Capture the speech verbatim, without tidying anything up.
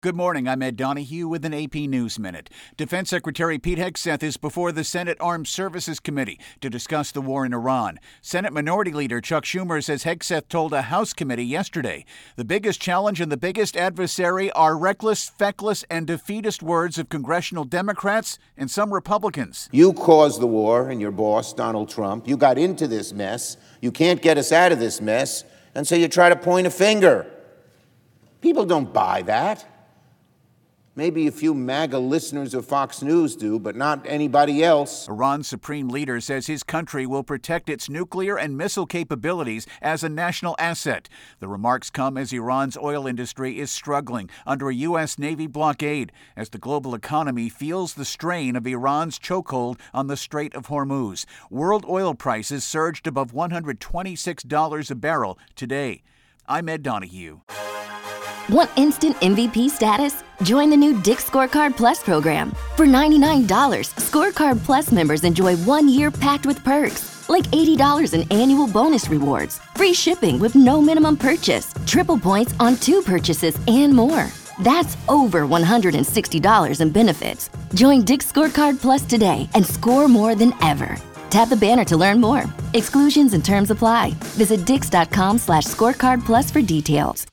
Good morning, I'm Ed Donahue with an A P News Minute. Defense Secretary Pete Hegseth is before the Senate Armed Services Committee to discuss the war in Iran. Senate Minority Leader Chuck Schumer says Hegseth told a House committee yesterday, the biggest challenge and the biggest adversary are reckless, feckless, and defeatist words of congressional Democrats and some Republicans. You caused the war, and your boss, Donald Trump. You got into this mess. You can't get us out of this mess, and so you try to point a finger. People don't buy that. Maybe a few MAGA listeners of Fox News do, but not anybody else. Iran's supreme leader says his country will protect its nuclear and missile capabilities as a national asset. The remarks come as Iran's oil industry is struggling under a U S. Navy blockade as the global economy feels the strain of Iran's chokehold on the Strait of Hormuz. World oil prices surged above one hundred twenty-six dollars a barrel today. I'm Ed Donahue. Want instant M V P status? Join the new Dick's Scorecard Plus program. For ninety-nine dollars, Scorecard Plus members enjoy one year packed with perks, like eighty dollars in annual bonus rewards, free shipping with no minimum purchase, triple points on two purchases, and more. That's over one hundred sixty dollars in benefits. Join Dick's Scorecard Plus today and score more than ever. Tap the banner to learn more. Exclusions and terms apply. Visit dix.com slash scorecard plus for details.